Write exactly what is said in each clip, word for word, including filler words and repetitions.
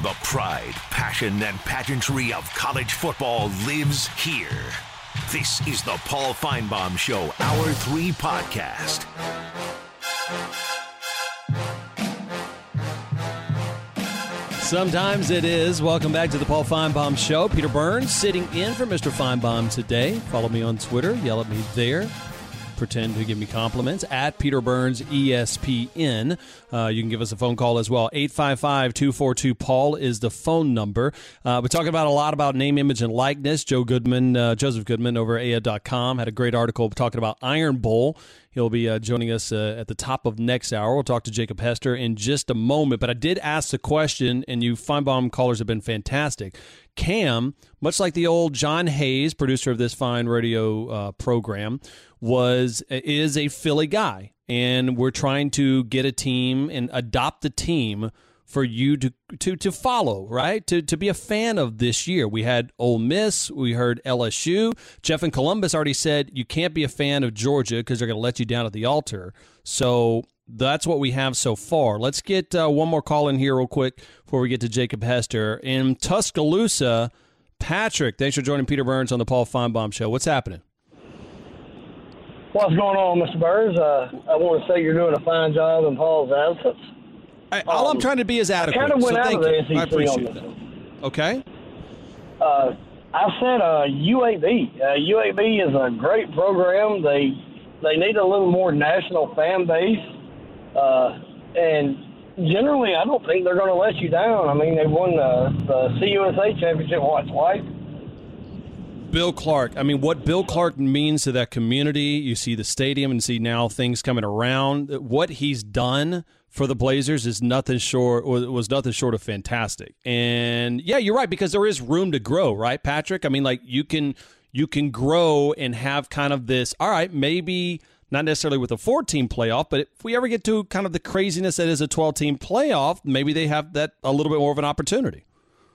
The pride, passion, and pageantry of college football lives here. This is the Paul Finebaum Show, Hour three podcast. Sometimes it is. Welcome back to the Paul Finebaum Show. Peter Burns sitting in for Mister Finebaum today. Follow me on Twitter. Yell at me there. Pretend to give me compliments at Peter Burns E S P N. Uh, you can give us a phone call as well. eight five five, two four two, Paul is the phone number. Uh, we're talking about a lot about name, image, and likeness. Joe Goodman, uh, Joseph Goodman over at A A dot com had a great article talking about Iron Bowl. He'll be uh, joining us uh, at the top of next hour. We'll talk to Jacob Hester in just a moment. But I did ask the question, and you Finebaum callers have been fantastic. Cam, much like the old John Hayes, producer of this fine radio uh, program, was is a Philly guy. And we're trying to get a team and adopt a team for you to to to follow, right? To to be a fan of this year. We had Ole Miss. We heard L S U. Jeff in Columbus already said you can't be a fan of Georgia because they're going to let you down at the altar. So that's what we have so far. Let's get uh, one more call in here real quick before we get to Jacob Hester. In Tuscaloosa, Patrick, thanks for joining Peter Burns on the Paul Finebaum Show. What's happening? What's going on, Mister Burns? Uh, I want to say you're doing a fine job in Paul's absence. I, all um, I'm trying to be is adequate. I kind of went so out thank of the you. S E C I appreciate on this that. one. Okay. Uh, I said uh, U A B. Uh, U A B is a great program. They they need a little more national fan base. Uh, and generally, I don't think they're going to let you down. I mean, they won uh, the C U S A championship, what, twice? Bill Clark. I mean, what Bill Clark means to that community, you see the stadium and see now things coming around. What he's done for the Blazers is nothing short, was nothing short of fantastic. And, yeah, you're right, because there is room to grow, right, Patrick? I mean, like, you can you can grow and have kind of this, all right, maybe – not necessarily with a four-team playoff, but if we ever get to kind of the craziness that is a twelve-team playoff, maybe they have that a little bit more of an opportunity.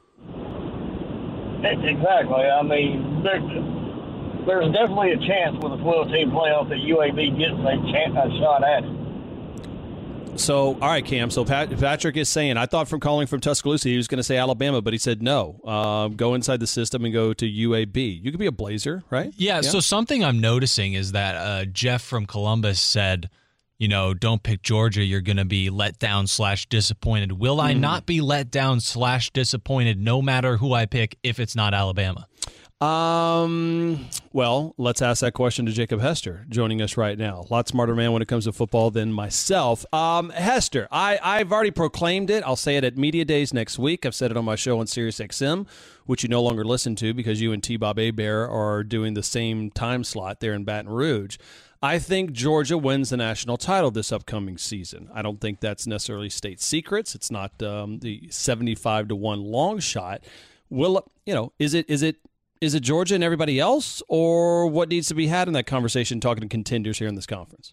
Exactly. I mean, there, there's definitely a chance with a twelve-team playoff that U A B gets a, chance, a shot at it. So, all right, Cam. So Pat, Patrick is saying, I thought from calling from Tuscaloosa he was going to say Alabama, but he said no. Uh, go inside the system and go to U A B. You could be a Blazer, right? Yeah, yeah. So something I'm noticing is that uh, Jeff from Columbus said, you know, don't pick Georgia. You're going to be let down slash disappointed. Will mm. I not be let down slash disappointed no matter who I pick if it's not Alabama? Um. Well, let's ask that question to Jacob Hester, joining us right now. A lot smarter man when it comes to football than myself. Um, Hester, I, I've already proclaimed it. I'll say it at Media Days next week. I've said it on my show on Sirius X M, which you no longer listen to because you and T-Bob Hebert are doing the same time slot there in Baton Rouge. I think Georgia wins the national title this upcoming season. I don't think that's necessarily state secrets. It's not um, the seventy-five to one long shot. Will, you know, is it is it Is it Georgia and everybody else, or what needs to be had in that conversation talking to contenders here in this conference?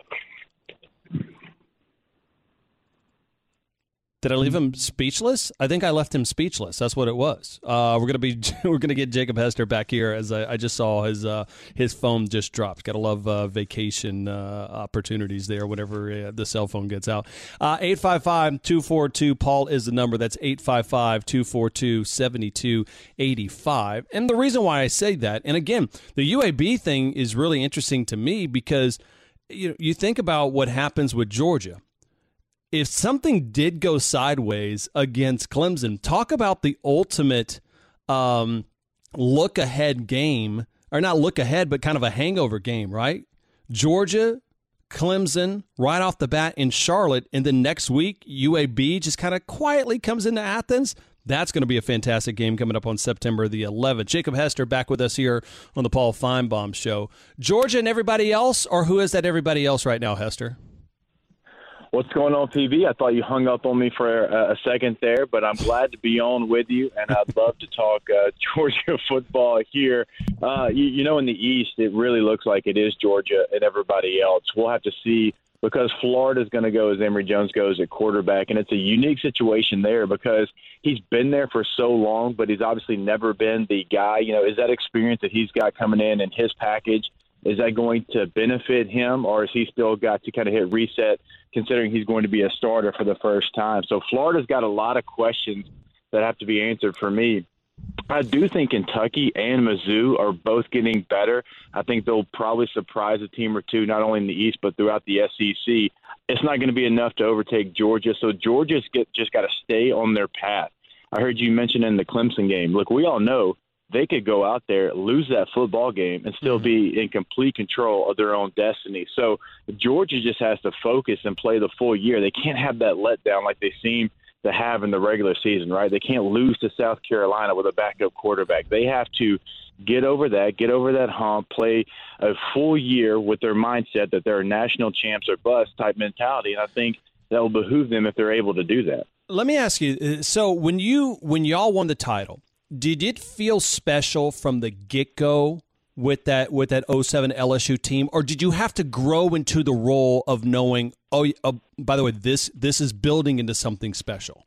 Did I leave him speechless? I think I left him speechless. That's what it was. Uh, we're gonna be we're gonna get Jacob Hester back here, as I, I just saw his uh, his phone just dropped. Got to love uh, vacation uh, opportunities there whenever uh, the cell phone gets out. Uh, eight five five, two four two, Paul is the number. That's eight five five, two four two, seven two eight five. And the reason why I say that, and again, the U A B thing is really interesting to me because you know, you think about what happens with Georgia. If something did go sideways against Clemson, talk about the ultimate um, look-ahead game, or not look-ahead, but kind of a hangover game, right? Georgia, Clemson, right off the bat in Charlotte, and then next week, U A B just kind of quietly comes into Athens. That's going to be a fantastic game coming up on September the eleventh. Jacob Hester back with us here on the Paul Finebaum Show. Georgia and everybody else, or who is that everybody else right now, Hester? What's going on, P B? I thought you hung up on me for a, a second there, but I'm glad to be on with you, and I'd love to talk uh, Georgia football here. Uh, you, you know, in the East, it really looks like it is Georgia and everybody else. We'll have to see because Florida's going to go as Emory Jones goes at quarterback, and it's a unique situation there because he's been there for so long, but he's obviously never been the guy. You know, is that experience that he's got coming in and his package, is that going to benefit him, or has he still got to kind of hit reset considering he's going to be a starter for the first time? So Florida's got a lot of questions that have to be answered for me. I do think Kentucky and Mizzou are both getting better. I think they'll probably surprise a team or two, not only in the East, but throughout the S E C. It's not going to be enough to overtake Georgia, so Georgia's get, just got to stay on their path. I heard you mention in the Clemson game. Look, we all know they could go out there, lose that football game, and still be in complete control of their own destiny. So Georgia just has to focus and play the full year. They can't have that letdown like they seem to have in the regular season, right? They can't lose to South Carolina with a backup quarterback. They have to get over that, get over that hump, play a full year with their mindset that they're national champs or bust type mentality, and I think that will behoove them if they're able to do that. Let me ask you, so when you when y'all won the title, did it feel special from the get-go with that with that oh seven L S U team, or did you have to grow into the role of knowing, oh, uh, by the way, this this is building into something special?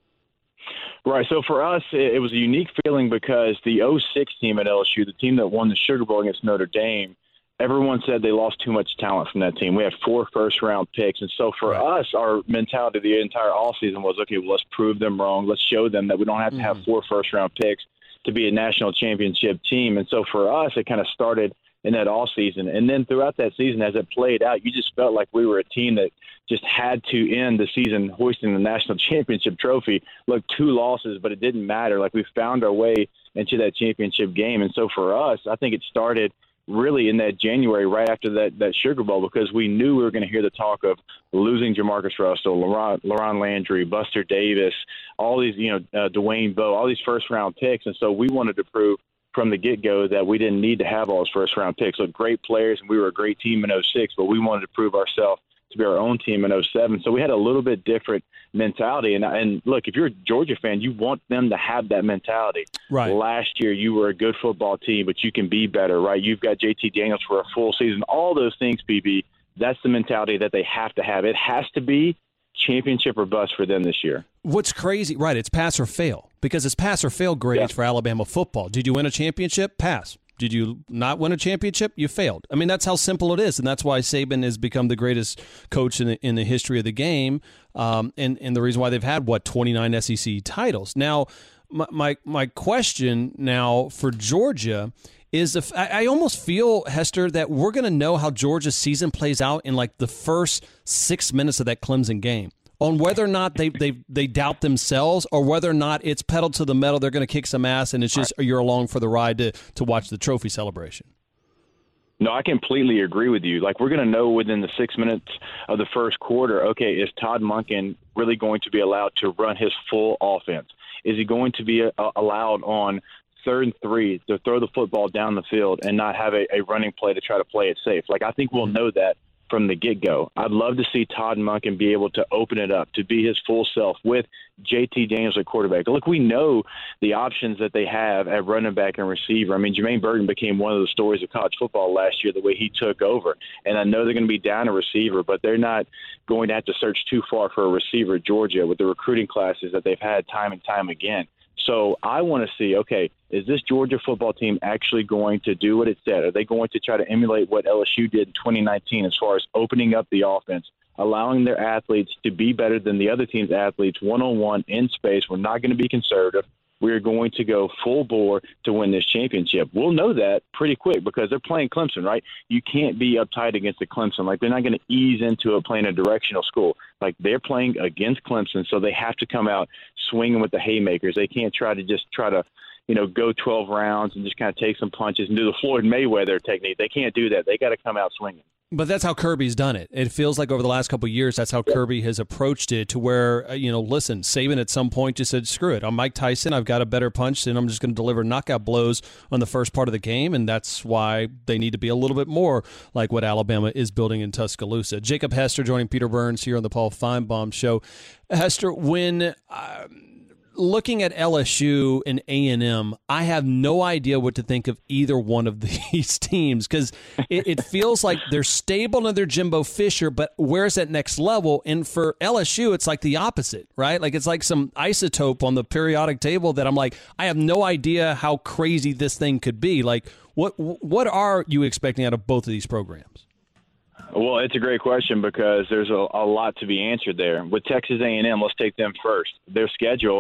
Right. So for us, it, it was a unique feeling because the oh six team at L S U, the team that won the Sugar Bowl against Notre Dame, everyone said they lost too much talent from that team. We had four first-round picks. And so for right. us, our mentality the entire offseason was, okay, well, let's prove them wrong. Let's show them that we don't have to have mm. four first-round picks to be a national championship team. And so for us, it kind of started in that off season. And then throughout that season, as it played out, you just felt like we were a team that just had to end the season hoisting the national championship trophy. Look, two losses, but it didn't matter. Like, we found our way into that championship game. And so for us, I think it started really in that January, right after that, that Sugar Bowl, because we knew we were going to hear the talk of losing Jamarcus Russell, LaRon, LaRon Landry, Buster Davis, all these, you know, uh, Dwayne Bowe, all these first-round picks. And so we wanted to prove from the get-go that we didn't need to have all those first-round picks. Look, great players, and we were a great team in oh six, but we wanted to prove ourselves to be our own team in oh seven. So we had a little bit different mentality. And, and look, if you're a Georgia fan, you want them to have that mentality. Right. Last year, you were a good football team, but you can be better, right? You've got J T Daniels for a full season. All those things, B B, that's the mentality that they have to have. It has to be championship or bust for them this year. What's crazy, right, it's pass or fail, because it's pass or fail grades yeah. for Alabama football. Did you win a championship? Pass. Did you not win a championship? You failed. I mean, that's how simple it is, and that's why Saban has become the greatest coach in the, in the history of the game, um, and, and the reason why they've had, what, twenty-nine S E C titles. Now, my my, my question now for Georgia is, if I, I almost feel, Hester, that we're going to know how Georgia's season plays out in like the first six minutes of that Clemson game, on whether or not they they they doubt themselves, or whether or not it's pedal to the metal, they're going to kick some ass, and it's just you're along for the ride to to watch the trophy celebration. No, I completely agree with you. Like, we're going to know within the six minutes of the first quarter, okay, is Todd Monken really going to be allowed to run his full offense? Is he going to be a, allowed on third and three to throw the football down the field and not have a, a running play to try to play it safe? Like, I think we'll know that from the get-go. I'd love to see Todd Monken be able to open it up, to be his full self with J T Daniels at quarterback. Look, we know the options that they have at running back and receiver. I mean, Jermaine Burton became one of the stories of college football last year, the way he took over. And I know they're going to be down a receiver, but they're not going to have to search too far for a receiver at Georgia with the recruiting classes that they've had time and time again. So I want to see, okay, is this Georgia football team actually going to do what it said? Are they going to try to emulate what L S U did in twenty nineteen as far as opening up the offense, allowing their athletes to be better than the other team's athletes one-on-one in space? We're not going to be conservative. We're going to go full bore to win this championship. We'll know that pretty quick because they're playing Clemson, right? You can't be uptight against the Clemson. Like, they're not going to ease into it playing a directional school. Like, they're playing against Clemson, so they have to come out swinging with the haymakers. They can't try to just try to, you know, go twelve rounds and just kind of take some punches and do the Floyd Mayweather technique. They can't do that. They got to come out swinging. But that's how Kirby's done it. It feels like over the last couple of years, that's how Kirby has approached it, to where, you know, listen, Saban at some point just said, screw it. I'm Mike Tyson. I've got a better punch, and I'm just going to deliver knockout blows on the first part of the game, and that's why they need to be a little bit more like what Alabama is building in Tuscaloosa. Jacob Hester joining Peter Burns here on the Paul Feinbaum Show. Hester, when uh, looking at L S U and A and M, I have no idea what to think of either one of these teams, because it, it feels like they're stable under Jimbo Fisher, but where's that next level? And for L S U, it's like the opposite, right? Like, it's like some isotope on the periodic table that I'm like, I have no idea how crazy this thing could be. Like, what what are you expecting out of both of these programs? Well, it's a great question because there's a, a lot to be answered there. With Texas A and M, let's take them first. Their schedule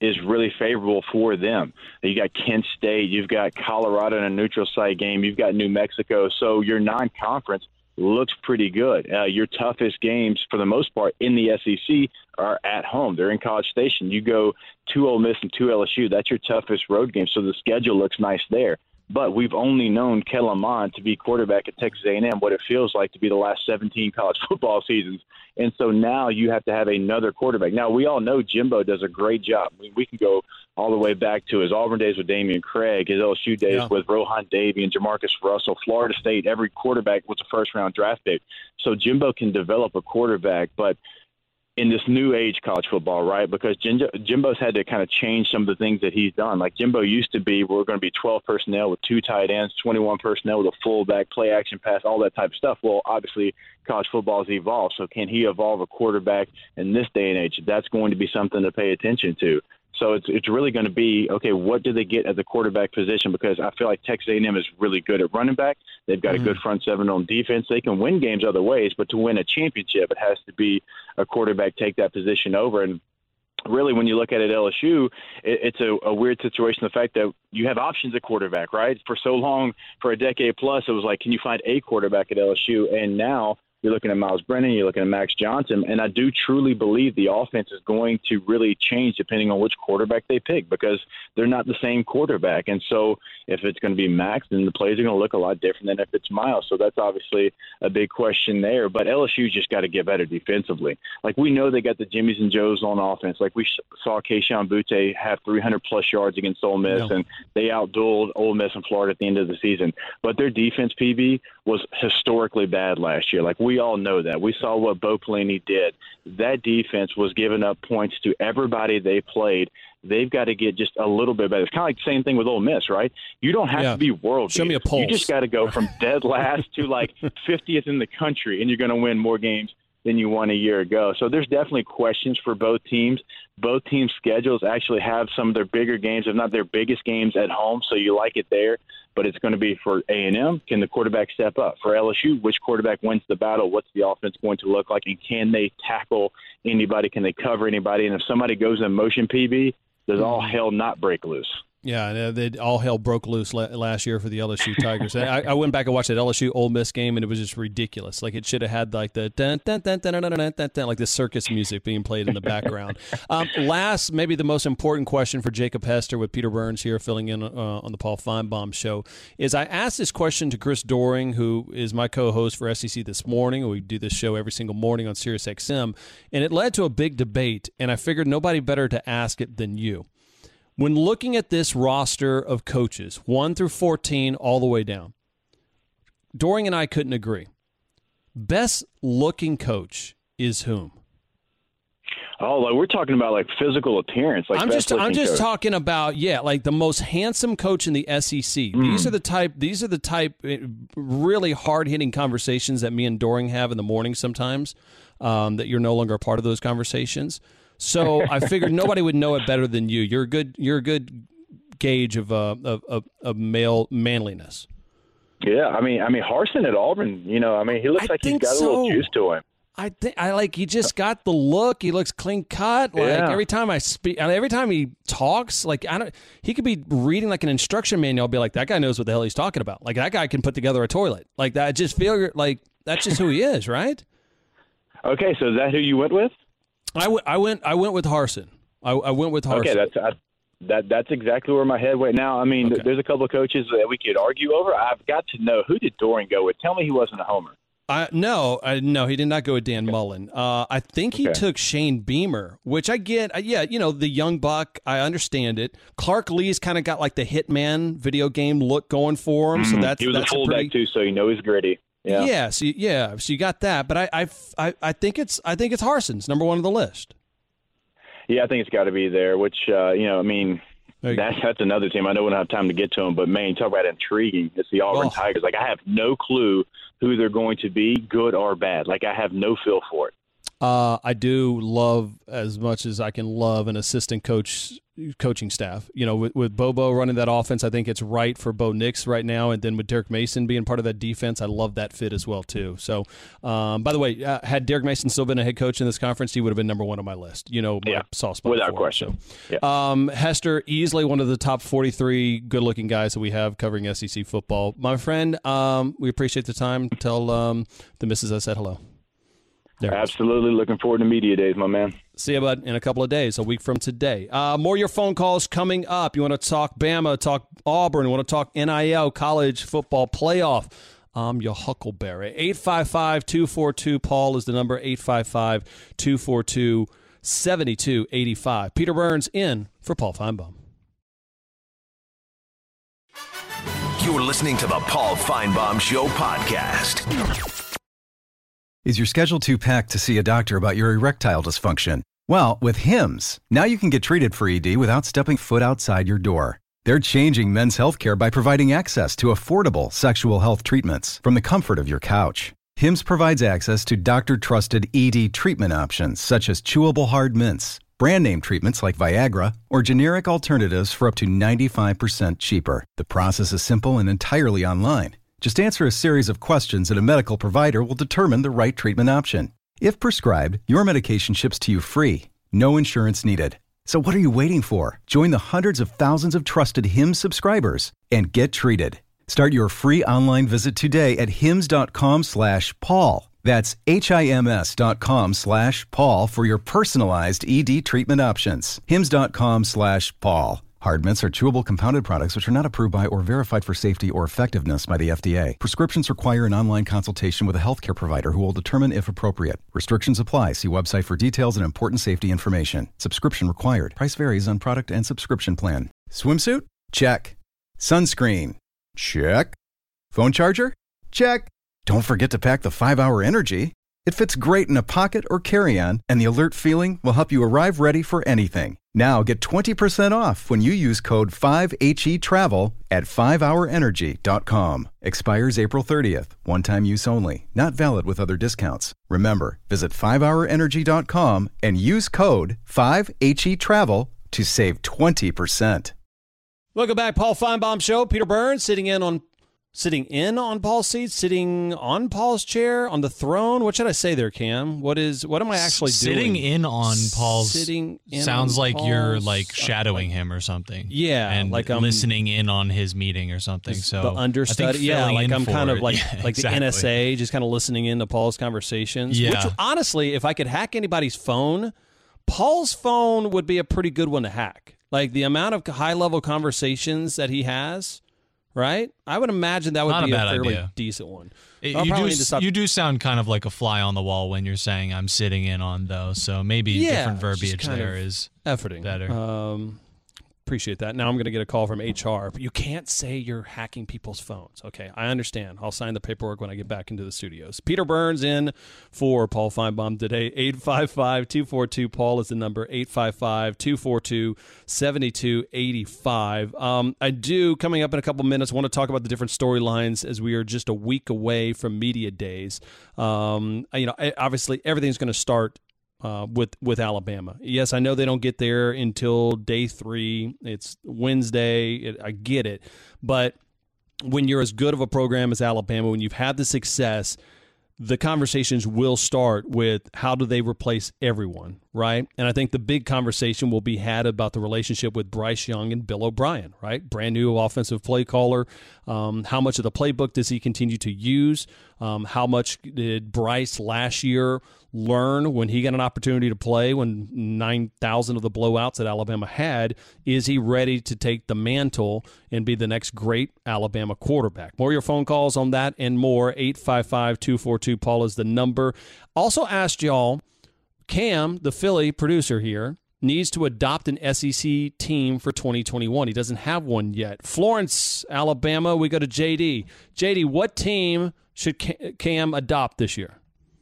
is really favorable for them. You got Kent State, you've got Colorado in a neutral site game, you've got New Mexico. So your non-conference looks pretty good. Uh, your toughest games, for the most part, in the S E C are at home. They're in College Station. You go to Ole Miss and to L S U. That's your toughest road game. So the schedule looks nice there. But we've only known Kellen Mond to be quarterback at Texas A and M, what it feels like to be the last seventeen college football seasons. And so now you have to have another quarterback. Now, we all know Jimbo does a great job. I mean, we can go all the way back to his Auburn days with Damian Craig, his L S U days yeah. with Rohan Davey and Jamarcus Russell. Florida State, every quarterback was a first-round draft pick. So Jimbo can develop a quarterback, but in this new age college football, right? Because Jimbo's had to kind of change some of the things that he's done. Like Jimbo used to be, we're going to be twelve personnel with two tight ends, twenty-one personnel with a fullback, play action pass, all that type of stuff. Well, obviously college football has evolved. So can he evolve a quarterback in this day and age? That's going to be something to pay attention to. So it's it's really going to be, okay, what do they get at the quarterback position? Because I feel like Texas A and M is really good at running back. They've got mm-hmm. a good front seven on defense. They can win games other ways, but to win a championship, it has to be a quarterback take that position over. And really, when you look at it at L S U, it, it's a, a weird situation, the fact that you have options at quarterback, right? For so long, for a decade plus, it was like, can you find a quarterback at L S U? And now you're looking at Miles Brennan, you're looking at Max Johnson, and I do truly believe the offense is going to really change depending on which quarterback they pick because they're not the same quarterback. And so if it's going to be Max, then the plays are going to look a lot different than if it's Miles. So that's obviously a big question there. But L S U just got to get better defensively. Like, we know they got the Jimmies and Joes on offense. Like, we saw Keishawn Butte have three hundred plus yards against Ole Miss, no. and they outdueled Ole Miss and Florida at the end of the season. But their defense, P B, was historically bad last year. Like, we all know that. We saw what Bo Pelini did. That defense was giving up points to everybody they played. They've got to get just a little bit better. It's kind of like the same thing with Ole Miss, right? You don't have yeah. to be world Show me a pulse. You just got to go from dead last to like fiftieth in the country, and you're going to win more games than you won a year ago. So there's definitely questions for both teams. Both teams' schedules actually have some of their bigger games, if not their biggest games, at home, so you like it there. But it's going to be for A and M, can the quarterback step up? For L S U, which quarterback wins the battle? What's the offense going to look like? And can they tackle anybody? Can they cover anybody? And if somebody goes in motion, P B, does all hell not break loose? Yeah, they all hell broke loose last year for the L S U Tigers. I, I went back and watched that L S U Ole Miss game, and it was just ridiculous. Like, it should have had like the dun, dun, dun, dun, dun, dun, dun, dun, dun, like the circus music being played in the background. um, last, maybe the most important question for Jacob Hester with Peter Burns here filling in uh, on the Paul Feinbaum Show is I asked this question to Chris Doering, who is my co-host for S E C This Morning. We do this show every single morning on Sirius X M, and it led to a big debate, and I figured nobody better to ask it than you. When looking at this roster of coaches, one through fourteen, all the way down, Doring and I couldn't agree. Best looking coach is whom? Oh, like we're talking about like physical appearance. Like I'm just, I'm just coach. talking about yeah, like the most handsome coach in the S E C. Mm. These are the type, these are the type, really hard hitting conversations that me and Doring have in the morning sometimes. Um, that you're no longer a part of those conversations. So I figured nobody would know it better than you. You're a good. You're a good gauge of uh, of, of, of male manliness. Yeah, I mean, I mean Harsin at Auburn. You know, I mean, he looks I like he's got so. a little juice to him. I think I like. He just got the look. He looks clean cut. Like yeah. every time I speak, every time he talks, like I don't. He could be reading like an instruction manual. I'll be like, that guy knows what the hell he's talking about. Like that guy can put together a toilet. Like that. I just feel like that's just who he is, right? Okay, so is that who you went with? I, w- I went I went with Harsin. I, I went with Harsin. Okay, that's I, that that's exactly where my head went. Now, I mean, okay. there's a couple of coaches that we could argue over. I've got to know, who did Doring go with? Tell me he wasn't a homer. I, no, I, no, he did not go with Dan okay. Mullen. Uh, I think he okay. took Shane Beamer, which I get. Uh, yeah, you know, the young buck. I understand it. Clark Lee's kind of got like the Hitman video game look going for him. Mm-hmm. So that's he was that's a fullback pretty... too, so you know he's gritty. Yeah, yeah, so, yeah. So you got that, but I, I, I think it's I think it's Harsin's number one on the list. Yeah, I think it's got to be there. Which uh, you know, I mean, that's that's another team. I know we don't have time to get to them, but man, talk about intriguing. It's the Auburn oh. Tigers. Like I have no clue who they're going to be, good or bad. Like I have no feel for it. Uh, I do love as much as I can love an assistant coach coaching staff. You know, with, with Bobo running that offense, I think it's right for Bo Nix right now. And then with Derek Mason being part of that defense, I love that fit as well, too. So, um, by the way, uh, had Derek Mason still been a head coach in this conference, he would have been number one on my list. You know, yeah, soft spot without before, question. So. Yeah. Um, Hester, easily one of the top forty-three good-looking guys that we have covering S E C football. My friend, um, we appreciate the time. Tell um, the missus I said hello. There Absolutely. Looking forward to media days, my man. See you, bud, in a couple of days, a week from today. Uh, more of your phone calls coming up. You want to talk Bama, talk Auburn, you want to talk N I L, college football playoff. I'm your Huckleberry. eight five five, two four two, Paul is the number, eight five five, two four two, seven two eight five. Peter Burns in for Paul Feinbaum. You're listening to the Paul Feinbaum Show podcast. Is your schedule too packed to see a doctor about your erectile dysfunction? Well, with Hims, now you can get treated for E D without stepping foot outside your door. They're changing men's healthcare by providing access to affordable sexual health treatments from the comfort of your couch. Hims provides access to doctor-trusted E D treatment options such as chewable hard mints, brand name treatments like Viagra, or generic alternatives for up to ninety-five percent cheaper. The process is simple and entirely online. Just answer a series of questions and a medical provider will determine the right treatment option. If prescribed, your medication ships to you free. No insurance needed. So what are you waiting for? Join the hundreds of thousands of trusted Hims subscribers and get treated. Start your free online visit today at hims.com slash Paul. That's H-I-M-S dot com slash Paul for your personalized E D treatment options. Hims.com slash Paul. Hard mints are chewable compounded products which are not approved by or verified for safety or effectiveness by the F D A. Prescriptions require an online consultation with a healthcare provider who will determine if appropriate. Restrictions apply. See website for details and important safety information. Subscription required. Price varies on product and subscription plan. Swimsuit? Check. Sunscreen? Check. Phone charger? Check. Don't forget to pack the five hour Energy. It fits great in a pocket or carry-on, and the alert feeling will help you arrive ready for anything. Now get twenty percent off when you use code five H E travel at five hour energy dot com. Expires April thirtieth. One-time use only. Not valid with other discounts. Remember, visit five hour energy dot com and use code five H E travel to save twenty percent. Welcome back, Paul Feinbaum Show. Peter Burns sitting in on Sitting in on Paul's seat, sitting on Paul's chair, on the throne. What should I say there, Cam? What is? What am I actually sitting doing? Sitting in on Paul's. Sitting in sounds on like Paul's, you're like shadowing uh, him or something. Yeah, and like I'm listening in on his meeting or something. So the understudy. Yeah, like I'm kind of like yeah, like exactly. the N S A, just kind of listening in to Paul's conversations. Yeah. Which honestly, if I could hack anybody's phone, Paul's phone would be a pretty good one to hack. Like the amount of high level conversations that he has. Right? I would imagine that would Not be a, a, bad fairly idea. decent one. It, I'll you, probably do, need to stop- you do sound kind of like a fly on the wall when you're saying I'm sitting in on those. So maybe Yeah, different just verbiage kind there of is efforting. better. Um, appreciate that. Now I'm going to get a call from H R. But you can't say you're hacking people's phones. Okay, I understand. I'll sign the paperwork when I get back into the studios. Peter Burns in for Paul Feinbaum today. eight five five, two four two, Paul is the number, eight five five, two four two, seven two eight five. Um, I do, coming up in a couple minutes, want to talk about the different storylines as we are just a week away from media days. Um, you know, obviously everything's going to start Uh, with with Alabama. Yes, I know they don't get there until day three. It's Wednesday. It, I get it. But when you're as good of a program as Alabama, when you've had the success, the conversations will start with how do they replace everyone, right? And I think the big conversation will be had about the relationship with Bryce Young and Bill O'Brien, right? Brand new offensive play caller. Um, how much of the playbook does he continue to use? Um, how much did Bryce last year learn when he got an opportunity to play when nine thousand of the blowouts that Alabama had? Is he ready to take the mantle and be the next great Alabama quarterback? More of your phone calls on that and more. eight five five, two four two, Paul is the number. Also asked y'all, Cam, the Philly producer here, needs to adopt an S E C team for twenty twenty-one. He doesn't have one yet. Florence, Alabama, we go to J D. J D, what team should Cam adopt this year?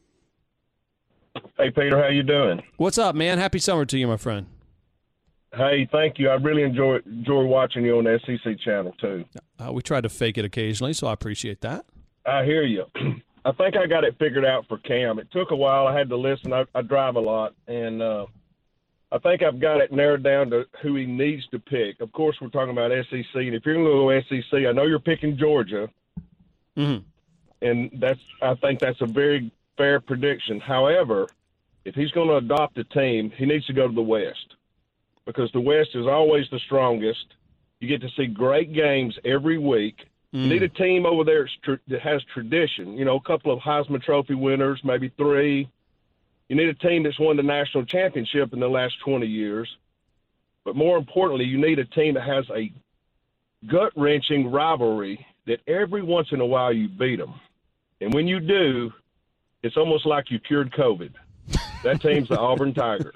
Hey, Peter, how you doing? What's up, man? Happy summer to you, my friend. Hey, thank you. I really enjoy enjoy watching you on the S E C channel, too. Uh, we try to fake it occasionally, so I appreciate that. I hear you. I think I got it figured out for Cam. It took a while. I had to listen. I, I drive a lot, and uh, I think I've got it narrowed down to who he needs to pick. Of course, we're talking about S E C, and if you're going to go S E C, I know you're picking Georgia, mm-hmm. and that's I think that's a very fair prediction. However, if he's going to adopt a team, he needs to go to the West because the West is always the strongest. You get to see great games every week. Mm. You need a team over there that has tradition, you know, a couple of Heisman Trophy winners, maybe three. You need a team that's won the national championship in the last twenty years. But more importantly, you need a team that has a gut-wrenching rivalry that every once in a while you beat them. And when you do, it's almost like you cured COVID. That team's the Auburn Tigers.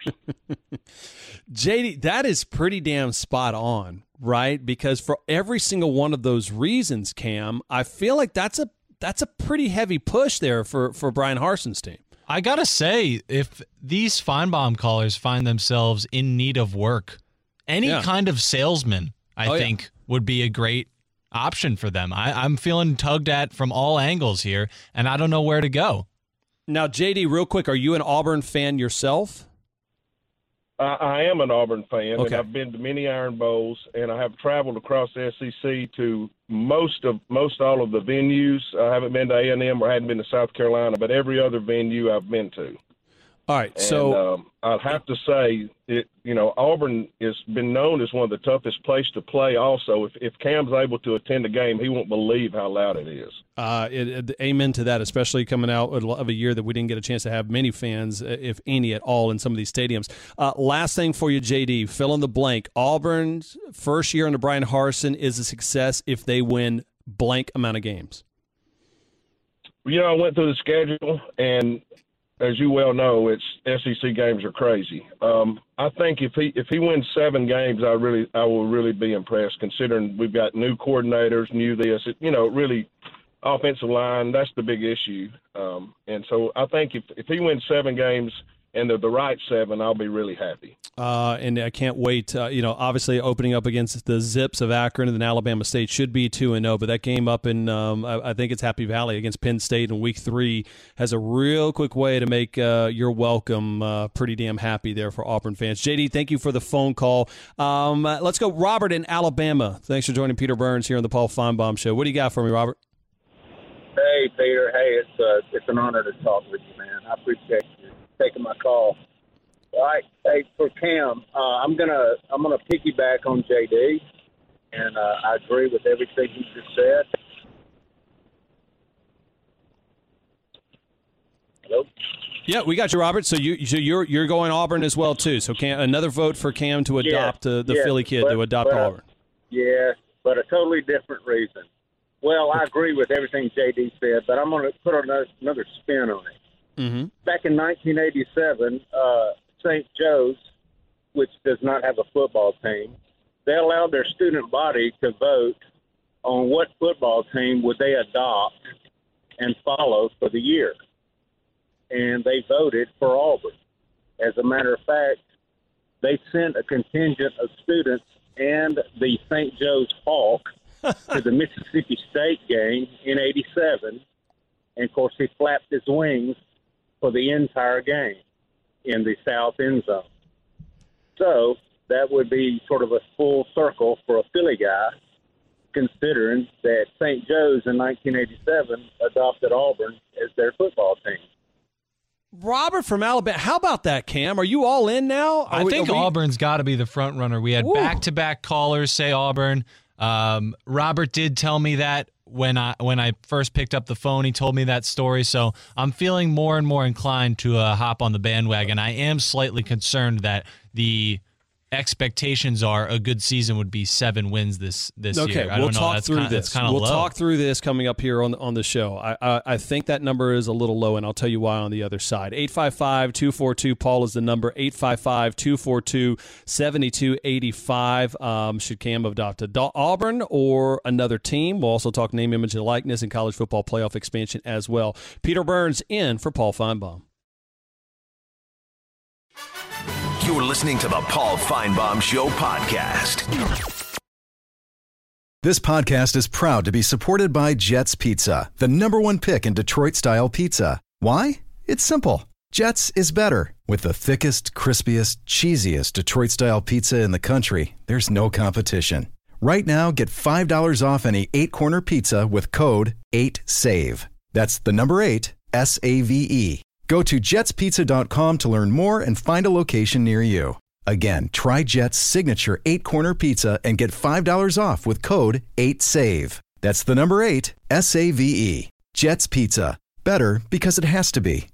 J D, that is pretty damn spot on, right? Because for every single one of those reasons, Cam, I feel like that's a that's a pretty heavy push there for, for Brian Harsin's team. I got to say, if these Feinbaum callers find themselves in need of work, any yeah. kind of salesman, I oh, think, yeah. would be a great option for them. I, I'm feeling tugged at from all angles here, and I don't know where to go. Now, J D, real quick, are you an Auburn fan yourself? I, I am an Auburn fan, okay. and I've been to many Iron Bowls, and I have traveled across the S E C to most of most all of the venues. I haven't been to A and M or hadn't been to South Carolina, but every other venue I've been to. All right, and, so um, I'd have to say, it, you know, Auburn has been known as one of the toughest places to play. Also, if, if Cam's able to attend a game, he won't believe how loud it is. Uh, it, it, amen to that, especially coming out of a year that we didn't get a chance to have many fans, if any at all, in some of these stadiums. Uh, last thing for you, J D, fill in the blank. Auburn's first year under Brian Harsin is a success if they win blank amount of games. You know, I went through the schedule, and as you well know, it's S E C games are crazy. Um, I think if he if he wins seven games, I really I will really be impressed. Considering we've got new coordinators, new this, it, you know, really offensive line. That's the big issue. Um, and so I think if if he wins seven games and they're the right seven, I'll be really happy. Uh, and I can't wait. Uh, you know, obviously opening up against the Zips of Akron, and then Alabama State should be two and zero. But that game up in, um, I, I think it's Happy Valley against Penn State in week three has a real quick way to make uh, your welcome uh, pretty damn happy there for Auburn fans. J D, thank you for the phone call. Um, let's go, Robert in Alabama. Thanks for joining Peter Burns here on the Paul Feinbaum Show. What do you got for me, Robert? Hey, Peter. Hey, it's uh, it's an honor to talk with you, man. I appreciate you taking my call. All right, hey, for Cam, uh, I'm gonna I'm gonna piggyback on J D, and uh, I agree with everything he just said. Hello. Yeah, we got you, Robert. So you so you're you're going Auburn as well too. So Cam, another vote for Cam to adopt uh, the yes, Philly kid but, to adopt but, Auburn. Yeah, but a totally different reason. Well, I agree with everything J D said, but I'm going to put another, another spin on it. Mm-hmm. Back in nineteen eighty-seven, uh, Saint Joe's, which does not have a football team, they allowed their student body to vote on what football team would they adopt and follow for the year. And they voted for Auburn. As a matter of fact, they sent a contingent of students and the Saint Joe's Hawk to the Mississippi State game in eighty-seven. And, of course, he flapped his wings for the entire game in the south end zone. So that would be sort of a full circle for a Philly guy, considering that Saint Joe's in nineteen eighty-seven adopted Auburn as their football team. Robert from Alabama. How about that, Cam? Are you all in now? Are I we, think we... Auburn's got to be the front runner. We had Ooh. back-to-back callers say Auburn. Um, Robert did tell me that when I when I first picked up the phone. He told me that story, so I'm feeling more and more inclined to uh, hop on the bandwagon. I am slightly concerned that the expectations are a good season would be seven wins this this okay, year. I we'll don't know. talk That's through kinda, this. Kind of we'll low. talk through this coming up here on the, on the show. I, I I think that number is a little low, and I'll tell you why on the other side. eight five five, two four two, Paul is the number. eight five five, two four two, seven two eight five. Um, should Cam adopt a Auburn or another team? We'll also talk name, image, and likeness and college football playoff expansion as well. Peter Burns in for Paul Feinbaum. You're listening to the Paul Feinbaum Show podcast. This podcast is proud to be supported by Jets Pizza, the number one pick in Detroit-style pizza. Why? It's simple. Jets is better. With the thickest, crispiest, cheesiest Detroit-style pizza in the country, there's no competition. Right now, get five dollars off any eight-corner pizza with code eight save. That's the number eight, S A V E. Go to jets pizza dot com to learn more and find a location near you. Again, try Jet's signature eight-corner pizza and get five dollars off with code eight save. That's the number eight, S A V E. Jet's Pizza. Better because it has to be.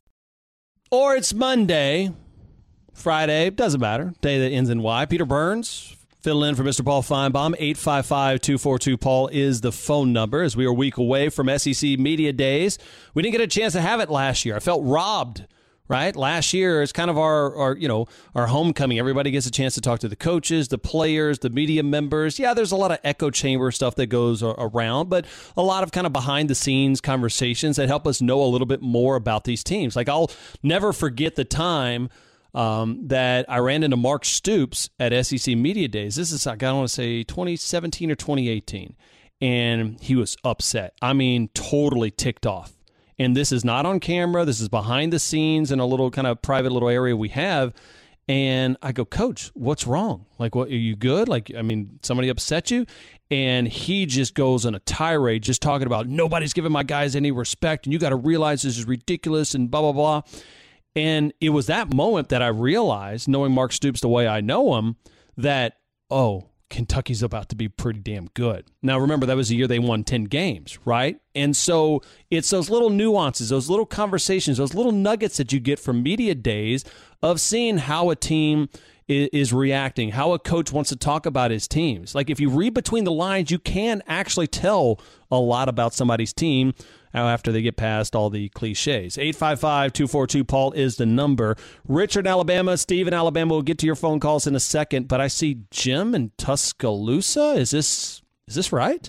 Or it's Monday, Friday, doesn't matter. Day that ends in Y. Peter Burns, fill in for Mister Paul Feinbaum. eight five five, two four two, Paul is the phone number as we are a week away from S E C Media Days. We didn't get a chance to have it last year. I felt robbed. Right? Last year is kind of our, our, you know, our homecoming. Everybody gets a chance to talk to the coaches, the players, the media members. Yeah, there's a lot of echo chamber stuff that goes around, but a lot of kind of behind the scenes conversations that help us know a little bit more about these teams. Like I'll never forget the time um, that I ran into Mark Stoops at S E C Media Days. This is, I don't want to say twenty seventeen or twenty eighteen. And he was upset. I mean, totally ticked off. And this is not on camera. This is behind the scenes in a little kind of private little area we have. And I go, Coach, what's wrong? Like, what, are you good? Like, I mean, somebody upset you? And he just goes on a tirade just talking about nobody's giving my guys any respect. And you got to realize this is ridiculous and blah, blah, blah. And it was that moment that I realized, knowing Mark Stoops the way I know him, that, oh, Kentucky's about to be pretty damn good. Now, remember, that was the year they won ten games, right? And so it's those little nuances, those little conversations, those little nuggets that you get from media days of seeing how a team is reacting, how a coach wants to talk about his teams. Like if you read between the lines, you can actually tell a lot about somebody's team after they get past all the cliches. eight five five, two four two, Paul is the number. Richard, Alabama, Steve in Alabama, we'll get to your phone calls in a second, but I see Jim in Tuscaloosa. Is this is this right?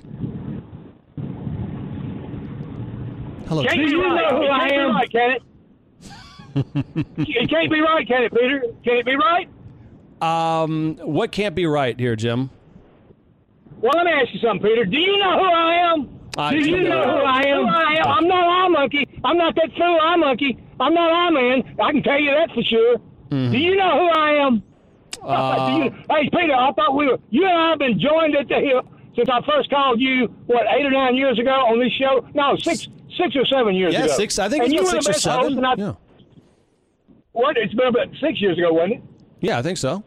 Hello. Can't be right. Know who I am. Right, can it? It can't be right, can it, Peter? Can it be right? Um, what can't be right here, Jim? Well, let me ask you something, Peter. Do you know who I am? I do you know, know who I am? Who I am? I'm not eye monkey. I'm not that fool eye monkey. I'm not eye man. I can tell you that for sure. Mm-hmm. Do you know who I am? Uh, do you, hey, Peter, I thought we were, you and I have been joined at the hip since I first called you, what, eight or nine years ago on this show? No, six six or seven years yeah, ago. Yeah, six. I think and it was six or seven. I, yeah. What? It's been about six years ago, wasn't it? Yeah, I think so.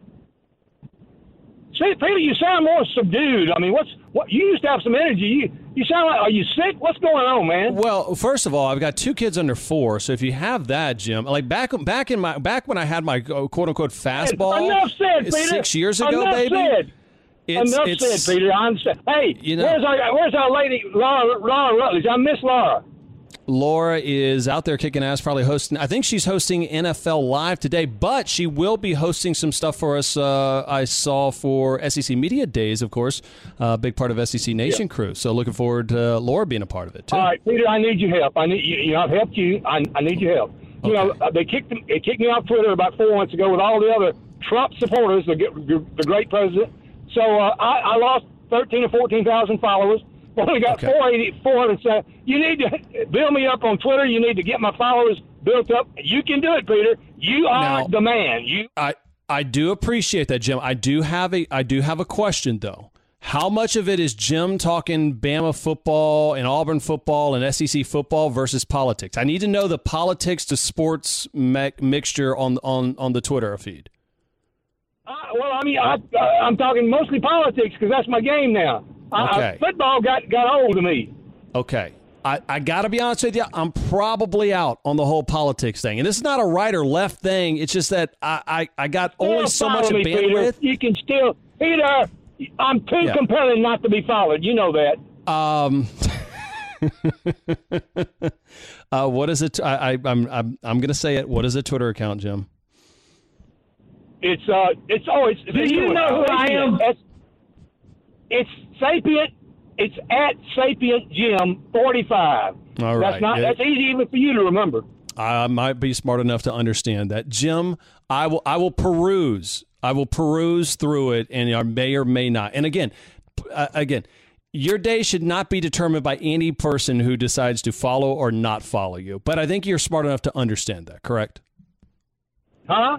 See, Peter, you sound more subdued. I mean, what's what? You used to have some energy. You you sound like, are you sick? What's going on, man? Well, first of all, I've got two kids under four, so if you have that, Jim, like back back in my back when I had my quote unquote fastball, enough said, Peter. Six years ago, enough baby. Said. It's, enough it's, said, Peter. I understand. Hey, you know, where's our where's our lady Laura, Laura Rutledge? I miss Laura. Laura is out there kicking ass, probably hosting. I think she's hosting N F L Live today, but she will be hosting some stuff for us. Uh, I saw for S E C Media Days, of course, a uh, big part of S E C Nation yeah. crew. So looking forward to uh, Laura being a part of it too. All right, Peter, I need your help. I need you. You know, I've helped you. I, I need your help. Okay. You know, they kicked they kicked me off Twitter about four months ago with all the other Trump supporters, the the great president. So uh, I, I lost thirteen or fourteen thousand followers. Only got okay. four eighty, four hundred. You need to build me up on Twitter. You need to get my followers built up. You can do it, Peter. You are now, the man. You. I I do appreciate that, Jim. I do have a I do have a question though. How much of it is Jim talking Bama football and Auburn football and S E C football versus politics? I need to know the politics to sports me- mixture on on on the Twitter feed. Uh, well, I mean, I, I, I'm talking mostly politics because that's my game now. Okay. I, football got, got old to me. Okay. I, I got to be honest with you. I'm probably out on the whole politics thing. And this is not a right or left thing. It's just that I, I, I got still only so much me, bandwidth. Peter. You can still, Peter, I'm too yeah. compelling not to be followed. You know that. Um, uh, what is it? I, I, I'm, I'm, I'm going to say it. What is a Twitter account, Jim? It's, uh, it's, oh, it's, do you know who I am? It's, it's Sapient. It's at Sapient Jim forty-five. All right. That's not. It, that's easy even for you to remember. I might be smart enough to understand that, Jim. I will. I will peruse. I will peruse through it, and I may or may not. And again, uh, again, your day should not be determined by any person who decides to follow or not follow you. But I think you're smart enough to understand that, correct? Huh?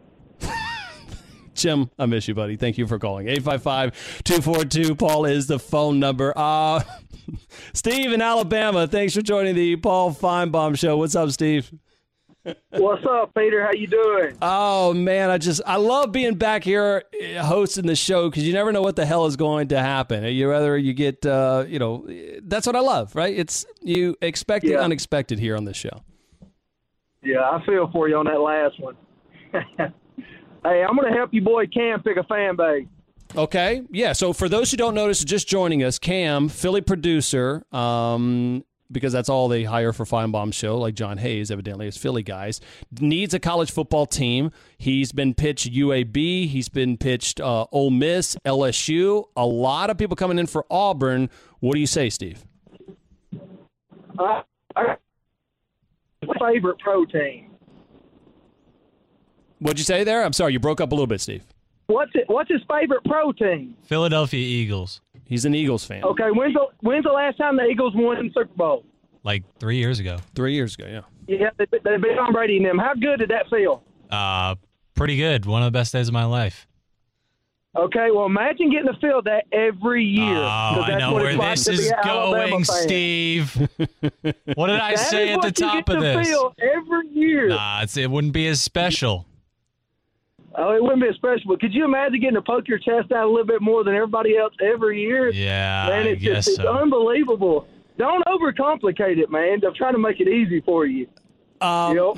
Jim, I miss you, buddy. Thank you for calling. eight five five, two four two, Paul is the phone number. Uh, Steve in Alabama, thanks for joining the Paul Feinbaum Show. What's up, Steve? What's up, Peter? How you doing? Oh, man, I just I love being back here hosting the show because you never know what the hell is going to happen. You rather you get, uh, you know, that's what I love, right? It's you expect the Yeah. unexpected here on this show. Yeah, I feel for you on that last one. Hey, I'm going to help you boy Cam pick a fan base. Okay, yeah. So for those who don't notice, just joining us, Cam, Philly producer, um, because that's all they hire for Feinbaum's show, like John Hayes, evidently, is Philly guys, needs a college football team. He's been pitched U A B. He's been pitched uh, Ole Miss, L S U. A lot of people coming in for Auburn. What do you say, Steve? Uh, I, favorite pro team. What'd you say there? I'm sorry, you broke up a little bit, Steve. What's it? What's his favorite pro team? Philadelphia Eagles. He's an Eagles fan. Okay, when's the when's the last time the Eagles won the Super Bowl? Like three years ago. Three years ago, yeah. Yeah, they, they beat Tom Brady and them. How good did that feel? Uh, pretty good. One of the best days of my life. Okay, well, imagine getting to feel that every year. Oh, 'cause I that's know what where it's like this to be is an Alabama going, fan. Steve. What did I That say is at the what you top get of to this? Feel every year. Nah, it's, it wouldn't be as special. Oh, it wouldn't be special, but could you imagine getting to poke your chest out a little bit more than everybody else every year? Yeah, man, I it's guess just, it's so. unbelievable. Don't overcomplicate it, man. I'm trying to make it easy for you. Um, you know?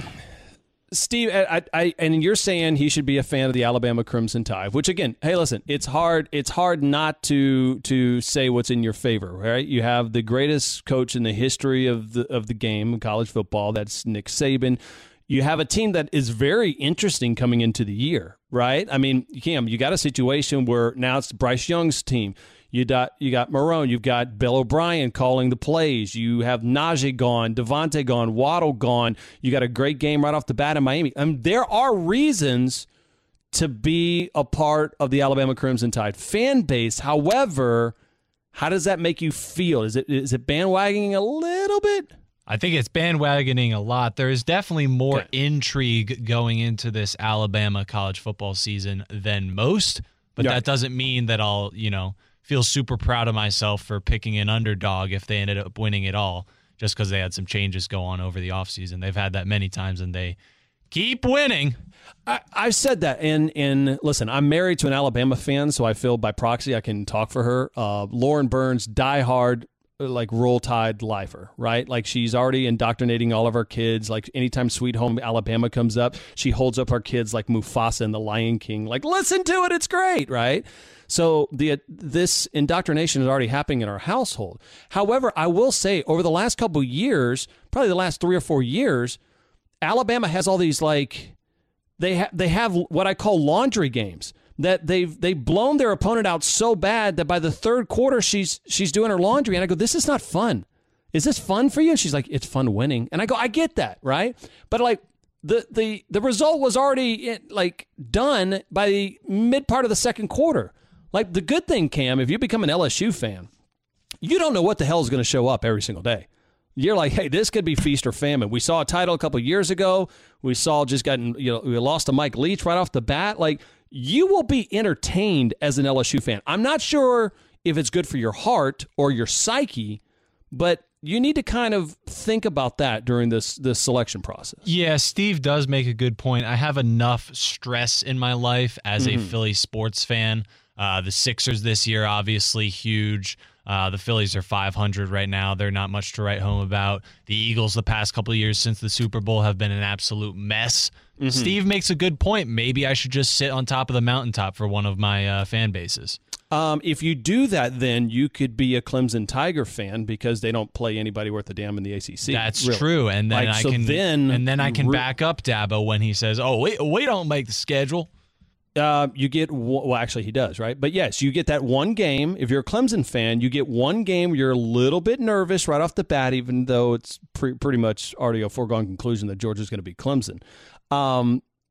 Steve, I, I, and you're saying he should be a fan of the Alabama Crimson Tide, which again, hey, listen, it's hard. It's hard not to to say what's in your favor, right? You have the greatest coach in the history of the of the game, college football. That's Nick Saban. You have a team that is very interesting coming into the year, right? I mean, Cam, you got a situation where now it's Bryce Young's team. You got you got Marone, you've got Bill O'Brien calling the plays. You have Najee gone, Devontae gone, Waddle gone. You got a great game right off the bat in Miami. I mean, there are reasons to be a part of the Alabama Crimson Tide fan base. However, how does that make you feel? Is it is it bandwagoning a little bit? I think it's bandwagoning a lot. There is definitely more Okay. intrigue going into this Alabama college football season than most, but Yeah. that doesn't mean that I'll, you know, feel super proud of myself for picking an underdog if they ended up winning it all just because they had some changes go on over the offseason. They've had that many times, and they keep winning. I, I've said that, and and listen, I'm married to an Alabama fan, so I feel by proxy I can talk for her. Uh, Lauren Burns, diehard, like Roll Tide lifer, right? Like she's already indoctrinating all of our kids. Like anytime Sweet Home Alabama comes up, she holds up our kids like Mufasa in The Lion King. Like, listen to it, it's great, right? So the this indoctrination is already happening in our household. However, I will say over the last couple of years, probably the last three or four years, Alabama has all these like they have they have what I call laundry games that they've they've blown their opponent out so bad that by the third quarter she's she's doing her laundry, and I go, this is not fun. Is this fun for you? And she's like, it's fun winning. And I go, I get that, right? But like the the the result was already like done by the mid part of the second quarter. Like the good thing, Cam, if you become an L S U fan, you don't know what the hell is going to show up every single day. You're like, hey, this could be feast or famine. We saw a title a couple of years ago. We saw just gotten, you know, we lost to Mike Leach right off the bat. Like, you will be entertained as an L S U fan. I'm not sure if it's good for your heart or your psyche, but you need to kind of think about that during this this selection process. Yeah, Steve does make a good point. I have enough stress in my life as Mm-hmm. a Philly sports fan. Uh, the Sixers this year, obviously huge. Uh, the Phillies are five hundred right now. They're not much to write home about. The Eagles, the past couple of years since the Super Bowl, have been an absolute mess. Mm-hmm. Steve makes a good point. Maybe I should just sit on top of the mountaintop for one of my uh, fan bases. Um, if you do that, then you could be a Clemson Tiger fan because they don't play anybody worth a damn in the A C C. That's really. true, and then Like, I so can then and then I can root- back up Dabo when he says, "Oh, wait, we don't make the schedule." Uh, you get one, well, actually he does, right? But yes, you get that one game. If you're a Clemson fan, you get one game. You're a little bit nervous right off the bat, even though it's pre- pretty much already a foregone conclusion that Georgia's going to be Clemson. Um,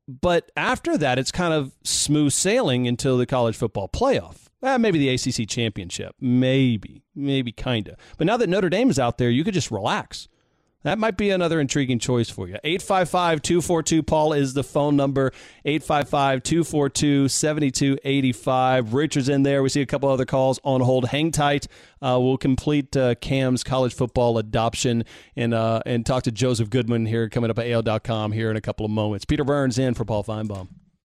But after that, it's kind of smooth sailing until the college football playoff. Eh, maybe the A C C championship. Maybe. Maybe kind of. But now that Notre Dame is out there, you could just relax. That might be another intriguing choice for you. eight five five, two four two, Paul is the phone number. eight five five, two four two, seven two eight five. Richard's in there. We see a couple other calls on hold. Hang tight. Uh, we'll complete uh, Cam's college football adoption and uh, and talk to Joseph Goodman here coming up at A L dot com here in a couple of moments. Peter Burns in for Paul Feinbaum.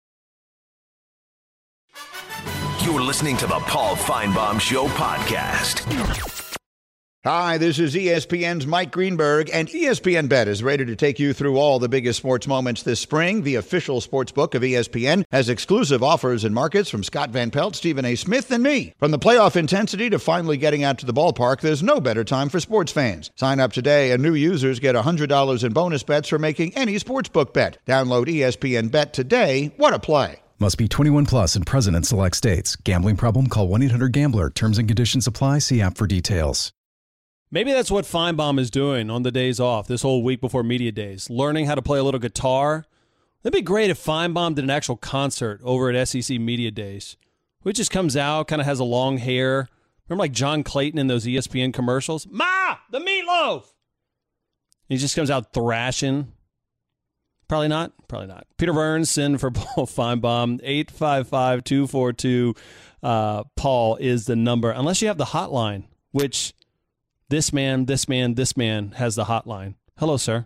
You're listening to the Paul Feinbaum Show podcast. Hi, this is E S P N's Mike Greenberg, and E S P N Bet is ready to take you through all the biggest sports moments this spring. The official sports book of E S P N has exclusive offers and markets from Scott Van Pelt, Stephen A. Smith, and me. From the playoff intensity to finally getting out to the ballpark, there's no better time for sports fans. Sign up today, and new users get one hundred dollars in bonus bets for making any sportsbook bet. Download E S P N Bet today. What a play. Must be twenty-one plus and present in select states. Gambling problem? Call one eight hundred gambler. Terms and conditions apply. See app for details. Maybe that's what Feinbaum is doing on the days off, this whole week before media days, learning how to play a little guitar. It'd be great if Feinbaum did an actual concert over at S E C Media Days. Who just comes out, kind of has a long hair. Remember like John Clayton in those E S P N commercials? Ma, the meatloaf! He just comes out thrashing. Probably not. Probably not. Peter Burns in for Paul Feinbaum. eight five five, two four two, uh, Paul is the number. Unless you have the hotline, which... This man, this man, this man has the hotline. Hello, sir.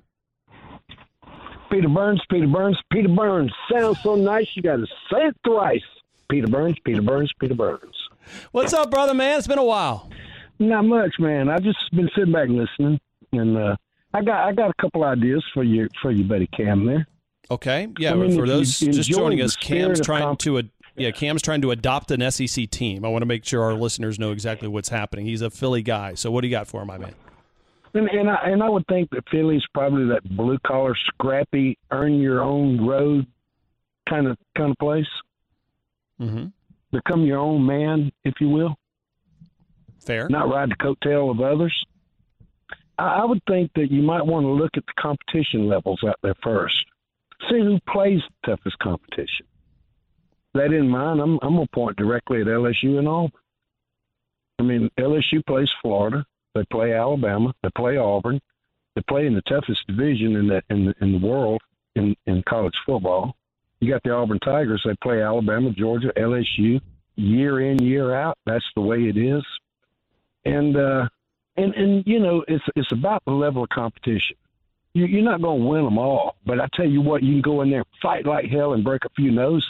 Peter Burns, Peter Burns, Peter Burns. Sounds so nice, you got to say it thrice. Peter Burns, Peter Burns, Peter Burns. What's up, brother, man? It's been a while. Not much, man. I've just been sitting back listening, and uh, I got I got a couple ideas for your for your buddy Cam there. Okay, yeah. I mean, for those just joining us, Cam's trying comp- to ad- yeah, Cam's trying to adopt an S E C team. I want to make sure our listeners know exactly what's happening. He's a Philly guy, so what do you got for him, my man? And, and I and I would think that Philly's probably that blue collar, scrappy, earn your own road kind of kind of place. Mm-hmm. Become your own man, if you will. Fair. Not ride the coattail of others. I, I would think that you might want to look at the competition levels out there first. See who plays the toughest competition. That in mind, I'm I'm gonna point directly at L S U and Auburn. I mean, L S U plays Florida, they play Alabama, they play Auburn, they play in the toughest division in the in the, in the world in, in college football. You got the Auburn Tigers, they play Alabama, Georgia, L S U, year in, year out. That's the way it is. And uh, and and you know, it's it's about the level of competition. You, you're not going to win them all, but I tell you what, you can go in there, fight like hell, and break a few noses.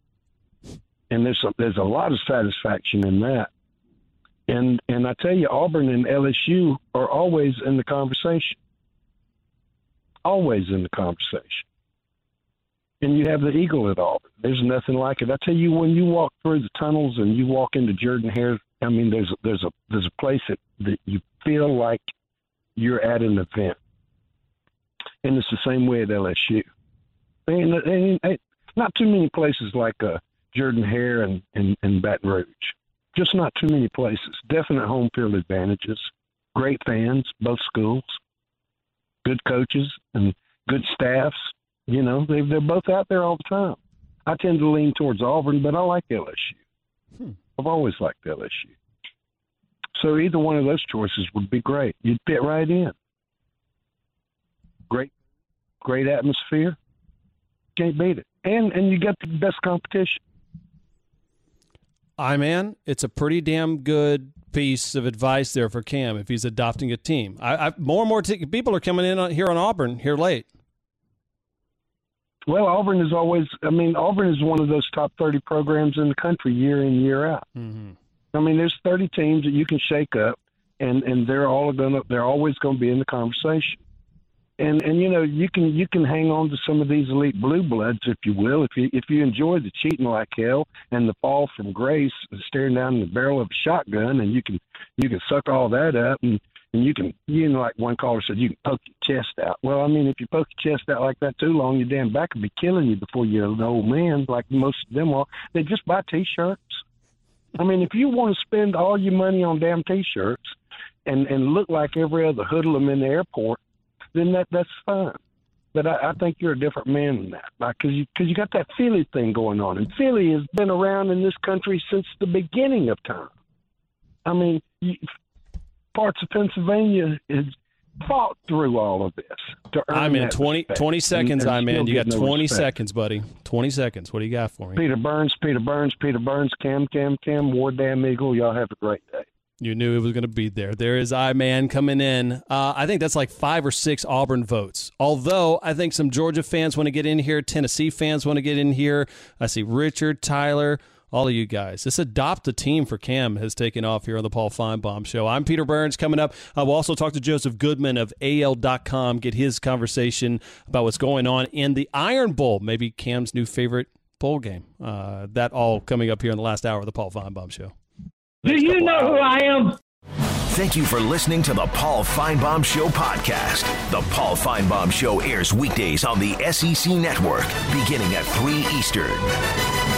And there's a, there's a lot of satisfaction in that. And and I tell you, Auburn and L S U are always in the conversation. Always in the conversation. And you have the Eagle at Auburn. There's nothing like it. I tell you, when you walk through the tunnels and you walk into Jordan-Hare, I mean, there's a, there's a there's a place that, that you feel like you're at an event. And it's the same way at L S U. And, and, and not too many places like uh, Jordan-Hare and, and, and Baton Rouge. Just not too many places. Definite home field advantages. Great fans, both schools. Good coaches and good staffs. You know, they, they're both out there all the time. I tend to lean towards Auburn, but I like L S U. Hmm. I've always liked L S U. So either one of those choices would be great. You'd fit right in. Great, great atmosphere. Can't beat it. And and you get the best competition. I man, it's a pretty damn good piece of advice there for Cam if he's adopting a team. I, I more and more t- people are coming in on, here on Auburn here late. Well, Auburn is always. I mean, Auburn is one of those top thirty programs in the country year in, year out. Mm-hmm. I mean, there's thirty teams that you can shake up, and, and they're all gonna. They're always going to be in the conversation. And and you know you can you can hang on to some of these elite blue bloods, if you will, if you if you enjoy the cheating like hell and the fall from grace, and staring down the barrel of a shotgun, and you can you can suck all that up, and, and you can you know like one caller said, you can poke your chest out. Well, I mean, if you poke your chest out like that too long, your damn back will be killing you before you're an old man, like most of them are. They just buy T-shirts. I mean, if you want to spend all your money on damn T-shirts and and look like every other hoodlum in the airport, then that that's fine. But I, I think you're a different man than that, because you, cause you got that Philly thing going on. And Philly has been around in this country since the beginning of time. I mean, you, parts of Pennsylvania has fought through all of this to earn I'm in that twenty, respect. twenty seconds, and, and I'm in. You got no twenty respect. seconds, buddy. twenty seconds. What do you got for me? Peter Burns, Peter Burns, Peter Burns, Cam, Cam, Cam, War Damn Eagle. Y'all have a great day. You knew it was going to be there. There is I-Man coming in. Uh, I think that's like five or six Auburn votes. Although I think some Georgia fans want to get in here. Tennessee fans want to get in here. I see Richard, Tyler, all of you guys. This Adopt a Team for Cam has taken off here on the Paul Feinbaum Show. I'm Peter Burns. Coming up, uh, we'll also talk to Joseph Goodman of A L dot com, get his conversation about what's going on in the Iron Bowl, maybe Cam's new favorite bowl game. Uh, that all coming up here in the last hour of the Paul Feinbaum Show. Do you know who I am? Thank you for listening to the Paul Feinbaum Show podcast. The Paul Feinbaum Show airs weekdays on the S E C Network, beginning at three Eastern.